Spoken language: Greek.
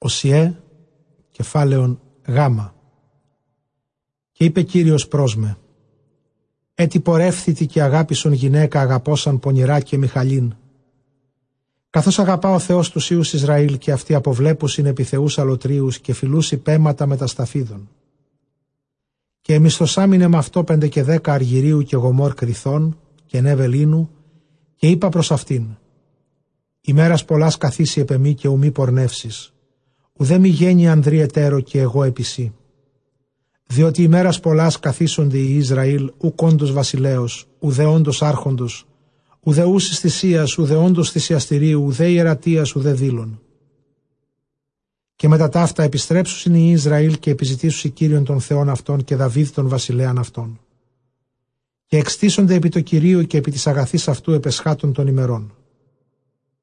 Οσιέ, κεφάλαιον Γάμα. Και είπε Κύριος προς με, έτι πορεύθητη και αγάπησον γυναίκα αγαπώσαν πονηρά και Μιχαλήν. Καθώς αγαπά ο Θεός τους Υιούς Ισραήλ και αυτοί αποβλέπουσιν επί θεούς αλωτρίους και φιλούσι πέματα με τα σταφίδων. Και εμισθωσάμινε με αυτό 5 και 10 αργυρίου και γομόρ κρυθών και νεβελίνου και είπα προς αυτήν, ημέρας πολλάς καθίσει επ' εμεί και ουμή πορνεύσεις, ουδέ μη γένει ανδρή εταίρο και εγώ επισή. Διότι ημέρας πολλάς καθίσονται οι Ισραήλ ουκ όντως βασιλέως, ουδέ όντως άρχοντος, ουδέ ούσης θυσίας, ουδέ όντως θυσιαστηρίου, ουδέ ιερατείας, ουδέ δήλων. Και μετά ταύτα επιστρέψουσιν οι Ισραήλ και επιζητήσουσι Κύριον των Θεών αυτών και Δαβίδ των βασιλέαν αυτών. Και εξτήσονται επί το Κυρίου και επί της αγαθής αυτού επεσχάτων των ημερών.